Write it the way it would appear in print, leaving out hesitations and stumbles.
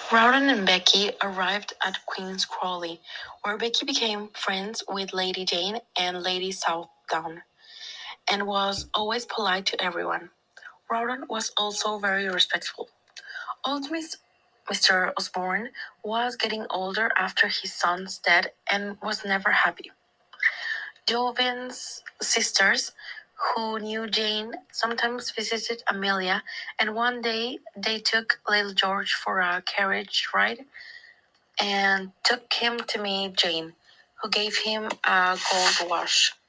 Rawdon and Becky arrived at Queen's Crawley, where Becky became friends with Lady Jane and Lady Southdown, and was always polite to everyone. Rawdon was also very respectful. Old Mr. Osborne was getting older after his son's death and was never happy. Jovan's sisters, who knew Jane, sometimes visited Amelia, and one day they took little George for a carriage ride and took him to meet Jane, who gave him a gold watch.